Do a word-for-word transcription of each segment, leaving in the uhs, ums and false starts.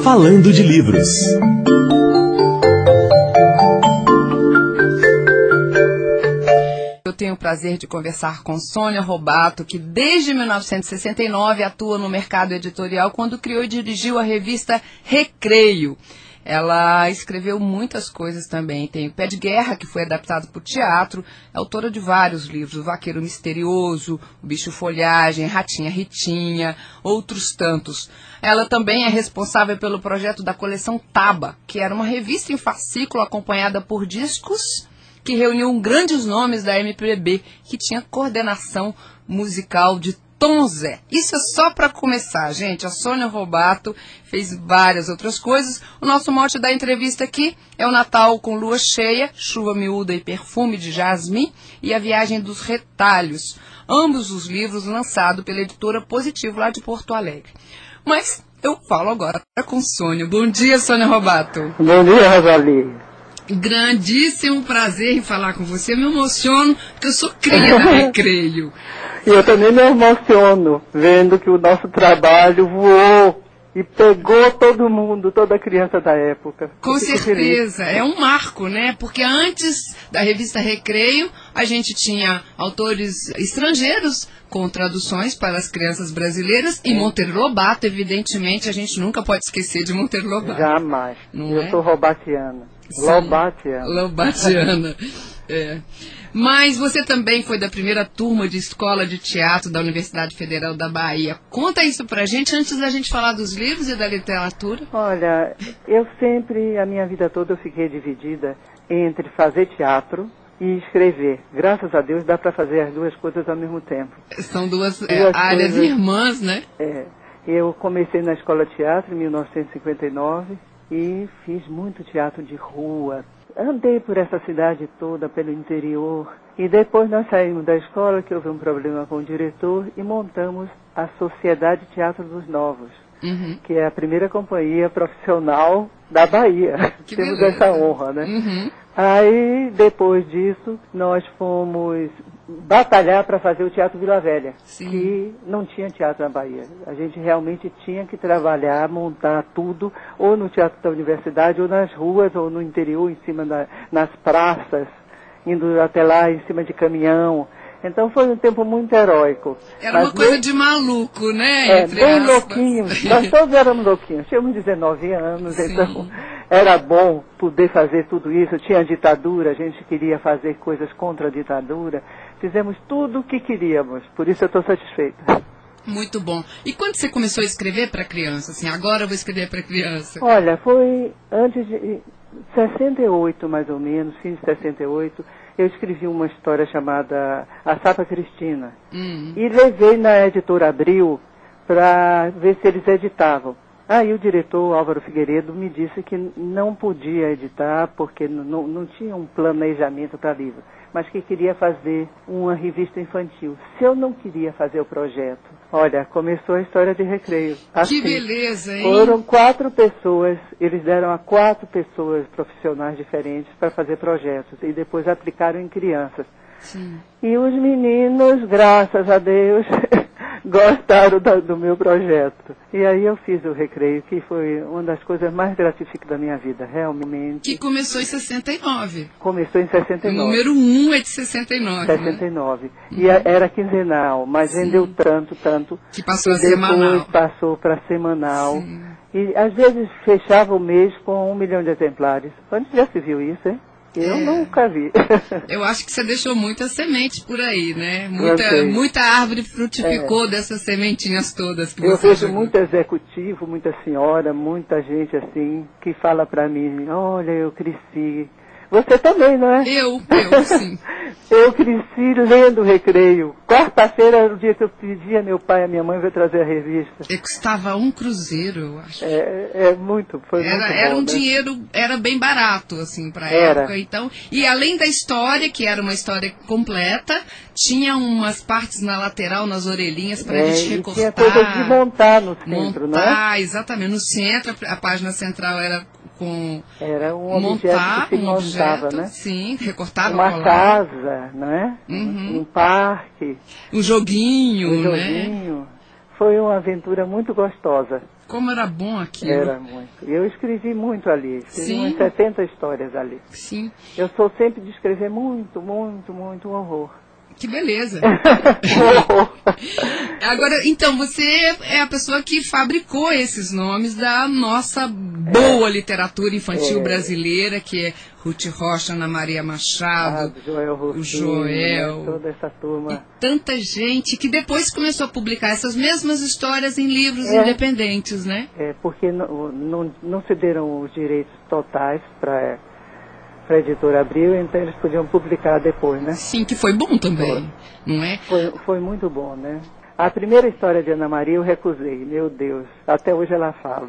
Falando de Livros. Eu tenho o prazer de conversar com Sônia Robato, que desde mil novecentos e sessenta e nove atua no mercado editorial, quando criou e dirigiu a revista Recreio. Ela escreveu muitas coisas também. Tem o Pé de Guerra, que foi adaptado para o teatro. É autora de vários livros. O Vaqueiro Misterioso, O Bicho Folhagem, Ratinha Ritinha, outros tantos. Ela também é responsável pelo projeto da coleção Taba, que era uma revista em fascículo acompanhada por discos, que reuniu grandes nomes da M P B, que tinha coordenação musical de Tom Zé. Isso é só para começar, gente. A Sônia Robato fez várias outras coisas. O nosso mote da entrevista aqui é o Natal com lua cheia, chuva miúda e perfume de jasmim e a viagem dos retalhos. Ambos os livros lançados pela editora Positivo, lá de Porto Alegre. Mas eu falo agora com Sônia. Bom dia, Sônia Robato. Bom dia, Rosalie. Grandíssimo prazer em falar com você. Eu me emociono, porque eu sou cria da Recreio. E eu também me emociono vendo que o nosso trabalho voou e pegou todo mundo, toda criança da época. Com certeza, é um marco, né? Porque antes da revista Recreio, a gente tinha autores estrangeiros com traduções para as crianças brasileiras e Monteiro Lobato, evidentemente, a gente nunca pode esquecer de Monteiro Lobato. Jamais. Não eu é? sou robatiana. Lobatiana. Lobatiana. É. Mas você também foi da primeira turma de escola de teatro da Universidade Federal da Bahia. Conta isso pra gente antes da gente falar dos livros e da literatura. Olha, eu sempre, a minha vida toda, eu fiquei dividida entre fazer teatro e escrever. Graças a Deus dá para fazer as duas coisas ao mesmo tempo. São duas, duas é, áreas coisas, irmãs, né? É. Eu comecei na escola de teatro em mil novecentos e cinquenta e nove e fiz muito teatro de rua. Andei por essa cidade toda, pelo interior, e depois nós saímos da escola, que houve um problema com o diretor, e montamos a Sociedade Teatro dos Novos, uhum. que é a primeira companhia profissional da Bahia. Que Temos beleza. essa honra, né? Uhum. Aí, depois disso, nós fomos batalhar para fazer o Teatro Vila Velha, Sim. que não tinha teatro na Bahia. A gente realmente tinha que trabalhar, montar tudo, ou no Teatro da Universidade, ou nas ruas, ou no interior, em cima da, nas praças, indo até lá em cima de caminhão. Então foi um tempo muito heróico. Era Mas uma coisa bem, de maluco, né? É, Entre bem aspas. louquinhos. Nós todos éramos louquinhos. Tínhamos dezenove anos, Sim. então era bom poder fazer tudo isso. Tinha ditadura, a gente queria fazer coisas contra a ditadura. Fizemos tudo o que queríamos, por isso eu estou satisfeita. Muito bom. E quando você começou a escrever para criança? Assim, agora eu vou escrever para criança. Olha, foi antes de sessenta e oito, mais ou menos, fim de sessenta e oito, eu escrevi uma história chamada A Sapa Cristina. Hum. E levei na editora Abril para ver se eles editavam. Aí o diretor Álvaro Figueiredo me disse que não podia editar porque não, não tinha um planejamento para livro, mas que queria fazer uma revista infantil. Se eu não queria fazer o projeto, olha, começou a história de Recreio. Assim, que beleza, hein? Foram quatro pessoas, eles deram a quatro pessoas profissionais diferentes para fazer projetos e depois aplicaram em crianças. Sim. E os meninos, graças a Deus, gostaram do, do meu projeto. E aí eu fiz o Recreio, que foi uma das coisas mais gratificantes da minha vida, realmente. Que começou em sessenta e nove. Começou em sessenta e nove. O número um é de sessenta e nove, sessenta e nove. Né? E a, era quinzenal, mas Sim. vendeu tanto, tanto. Que passou a depois semanal. passou para semanal. Sim. E às vezes fechava o mês com um milhão de exemplares. Onde já se viu isso, hein? Eu É. nunca vi. Eu acho que você deixou muitas sementes por aí, né? Muita, Plantei. muita árvore frutificou é. dessas sementinhas todas que Eu você vejo jogou. muito executivo, muita senhora, muita gente assim, que fala pra mim, olha, eu cresci. Você também, não é? Eu, eu, sim. Eu cresci lendo Recreio. Quarta-feira era o dia que eu pedi a meu pai e a minha mãe para trazer a revista. E custava um cruzeiro, eu acho. É, é muito, foi era, muito bom, era um né? dinheiro, era bem barato, assim, pra Era. época. Então, e além da história, que era uma história completa, tinha umas partes na lateral, nas orelhinhas, pra É, gente e recortar. tinha coisa de montar no centro, montar, né? exatamente. No centro, a a página central era com Era um montar objeto que se um montava, objeto, né? sim, recortava, Uma colava. casa, não é? Uhum. Um parque, Um joguinho, um né? joguinho. foi uma aventura muito gostosa. Como era bom aquilo. Era muito. E eu escrevi muito ali, escrevi Sim. umas setenta histórias ali. Sim. Eu sou sempre de escrever muito, muito, muito, um horror. Que beleza. Um horror. Agora, então, você é a pessoa que fabricou esses nomes da nossa boa é. literatura infantil é. brasileira, que é Ruth Rocha, Ana Maria Machado, ah, Joel Rufino, o Joel, né? Toda essa turma. E tanta gente que depois começou a publicar essas mesmas histórias em livros é. independentes, né? É, porque não, não, não se deram os direitos totais para a editora Abril, então eles podiam publicar depois, né? Sim, que foi bom também, foi. não é? Foi, foi muito bom, né? A primeira história de Ana Maria eu recusei, meu Deus, até hoje ela fala.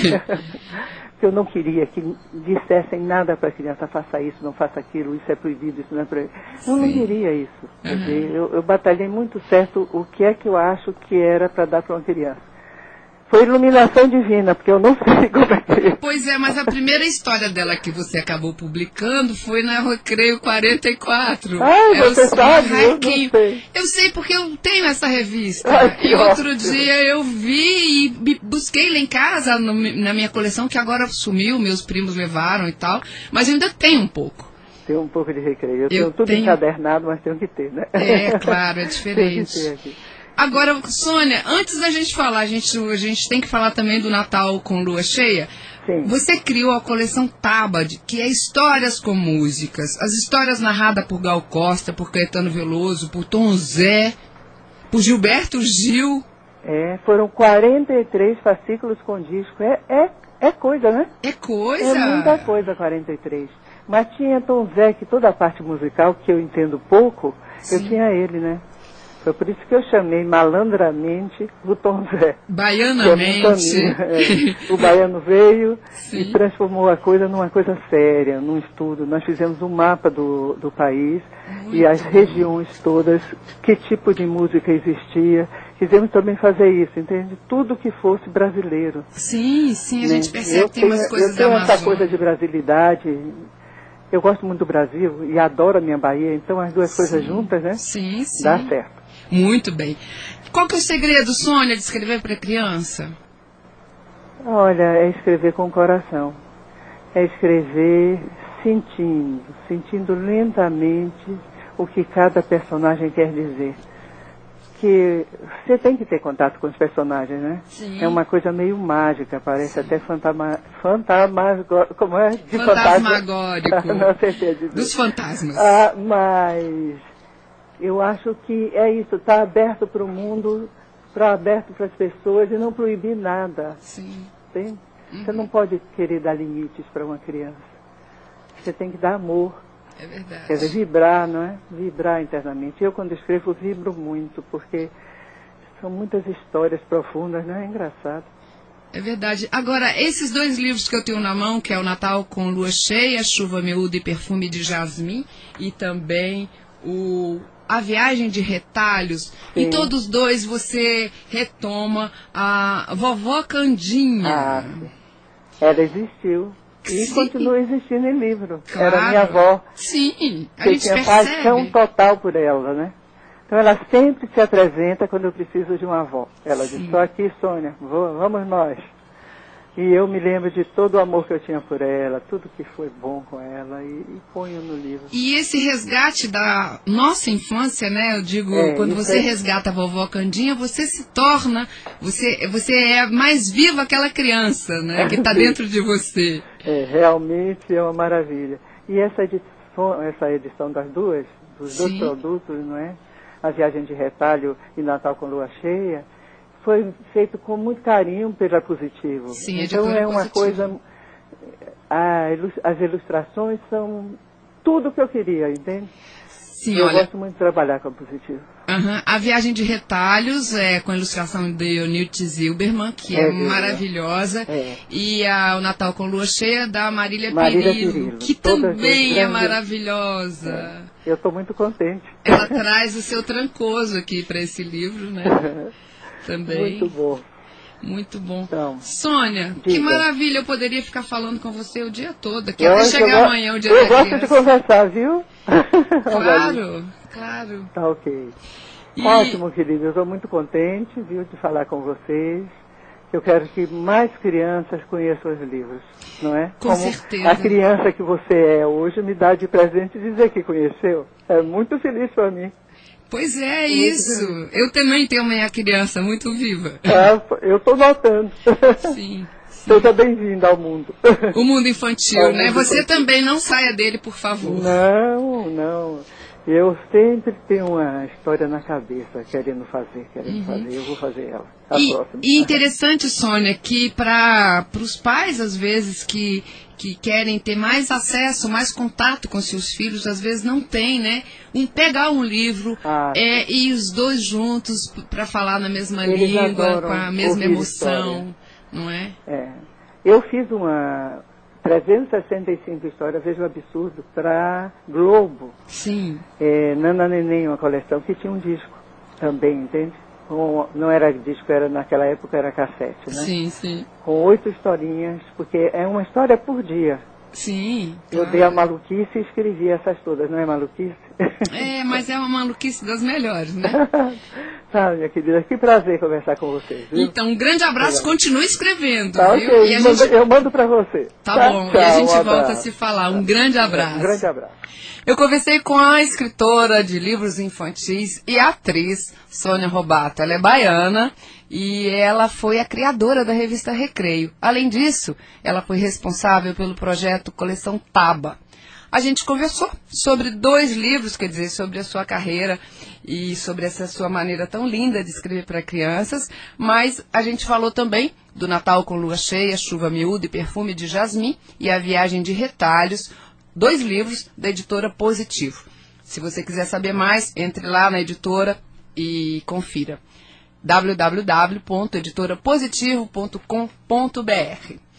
Que eu não queria que dissessem nada para a criança, faça isso, não faça aquilo, isso é proibido, isso não é proibido. Eu não queria isso. Uhum. Eu, eu batalhei muito certo o que é que eu acho que era para dar para uma criança. Foi iluminação divina, porque eu não sei como é que é. Pois é, mas a primeira história dela que você acabou publicando foi na Recreio quarenta e quatro. Ai, é você sabe? Eu não sei. Eu sei porque eu tenho essa revista. Ai, e outro ótimo. dia eu vi e busquei lá em casa, no, na minha coleção, que agora sumiu, meus primos levaram e tal, mas eu ainda tenho um pouco. Tem um pouco de Recreio. Eu, eu tenho tudo tenho... encadernado, mas tenho que ter, né? É, claro, é diferente. Tem que ter aqui. Agora, Sônia, antes da gente falar, a gente, a gente tem que falar também do Natal com Lua Cheia. Sim. Você criou a coleção Tabad, que é histórias com músicas. As histórias narradas por Gal Costa, por Caetano Veloso, por Tom Zé, por Gilberto Gil. É, foram quarenta e três fascículos com disco. É, é, é coisa, né? É coisa. É muita coisa, quarenta e três. Mas tinha Tom Zé, que toda a parte musical, que eu entendo pouco, Sim. eu tinha ele, né? Foi por isso que eu chamei malandramente o Tom Zé. Baianamente. É, o baiano veio Sim. e transformou a coisa numa coisa séria, num estudo. Nós fizemos um mapa do, do país Muito e as bom. regiões todas, que tipo de música existia. Quisemos também fazer isso, entende? Tudo que fosse brasileiro. Sim, sim, a né? gente percebe que tem umas coisas Eu tenho da essa Amazônia. coisa de brasilidade. Eu gosto muito do Brasil e adoro a minha Bahia, então as duas sim. coisas juntas, né? Sim, sim. Dá certo. Muito bem. Qual que é o segredo, Sônia, de escrever para criança? Olha, é escrever com o coração. É escrever sentindo, sentindo lentamente o que cada personagem quer dizer. Que você tem que ter contato com os personagens, né? Sim. É uma coisa meio mágica, parece Sim. até fantama, fantasmagórico, como é? De fantasmagórico. Fantasma. Não sei se é dizer. Dos fantasmas. Ah, mas eu acho que é isso, está aberto para o mundo, para aberto para as pessoas e não proibir nada. Sim. Tem? Uhum. Você não pode querer dar limites para uma criança. Você tem que dar amor. É verdade. Quer dizer, vibrar, não é? Vibrar internamente. Eu, quando escrevo, vibro muito, porque são muitas histórias profundas, não é? É engraçado. É verdade. Agora, esses dois livros que eu tenho na mão, que é o Natal com Lua Cheia, Chuva Miúda e Perfume de Jasmim, e também o A Viagem de Retalhos, Sim. em todos dois você retoma a Vovó Candinha. Ah, sim. Ela existiu. E Sim. continua existindo em livro. Claro. Era minha avó. Sim, a Eu gente tinha percebe. paixão total por ela, né? Então ela sempre se apresenta quando eu preciso de uma avó. Ela Sim. diz, estou aqui, Sônia, vou, vamos nós. E eu me lembro de todo o amor que eu tinha por ela, tudo que foi bom com ela, e, e ponho no livro. E esse resgate da nossa infância, né? Eu digo, É, quando você é... resgata a vovó Candinha, você se torna, você, você é mais viva aquela criança, né? Que está dentro de você. É, realmente é uma maravilha. E essa edição, essa edição das duas, dos Sim. dois produtos, não é? A Viagem de Retalho e Natal com Lua Cheia, foi feito com muito carinho pela Positivo. Sim, então é uma Positivo. coisa... A, as ilustrações são tudo que eu queria, entende? Sim, eu olha... gosto muito de trabalhar com a Positivo. Uhum. A Viagem de Retalhos, é, com a ilustração de Onilton Zilberman, que é, é maravilhosa. É. E a, o Natal com Lua Cheia, da Marília, Marília Perillo, Perillo, que também é maravilhosa. É. Eu estou muito contente. Ela traz o seu trancoso aqui para esse livro, né? Também. Muito bom. Muito bom. Então, Sônia, diga. Que maravilha, eu poderia ficar falando com você o dia todo, aqui eu até chegar eu amanhã o dia eu da gosto criança. de conversar, viu? Claro, claro. Tá ok. E... Ótimo, querido. Eu estou muito contente, viu, de falar com vocês. Eu quero que mais crianças conheçam os livros, não é? Com Como certeza. A criança que você é hoje me dá de presente dizer que conheceu. É muito feliz para mim. Pois é, isso. Eu também tenho uma criança muito viva. Ah, eu estou notando. Sim. Seja bem-vinda ao mundo. O mundo infantil, Ao né? mundo Você infantil. também não saia dele, por favor. Não, não. Eu sempre tenho uma história na cabeça, querendo fazer, querendo uhum. fazer. Eu vou fazer ela. A e, próxima. E interessante, Sônia, que para os pais, às vezes, que, que querem ter mais acesso, mais contato com seus filhos, às vezes não tem, né? Um, pegar um livro ah, é, e os dois juntos para falar na mesma língua, com a mesma emoção, história. Não é? É. Eu fiz uma trezentas e sessenta e cinco histórias, vejo o absurdo, para Globo. Sim. É, Nana Neném, uma coleção que tinha um disco também, entende? Com, não era disco, era, naquela época era cassete, né? Sim, sim. Com oito historinhas, porque é uma história por dia. Sim. Eu claro. dei a maluquice e escrevi essas todas, não é maluquice? É, mas é uma maluquice das melhores, né? Tá, minha querida, que prazer conversar com vocês, viu? Então, um grande abraço, Legal. Continue escrevendo, tá, viu? Okay. E a Manda, gente... Eu mando pra você. Tá, tá bom, tchau, e a gente um volta a se falar. Um grande abraço. Um grande abraço. Eu conversei com a escritora de livros infantis e atriz Sônia Robato. Ela é baiana e ela foi a criadora da revista Recreio. Além disso, ela foi responsável pelo projeto Coleção Taba. A gente conversou sobre dois livros, quer dizer, sobre a sua carreira e sobre essa sua maneira tão linda de escrever para crianças, mas a gente falou também do Natal com Lua Cheia, Chuva Miúda e Perfume de Jasmim e A Viagem de Retalhos, dois livros da editora Positivo. Se você quiser saber mais, entre lá na editora e confira. w w w ponto editora positivo ponto com ponto b r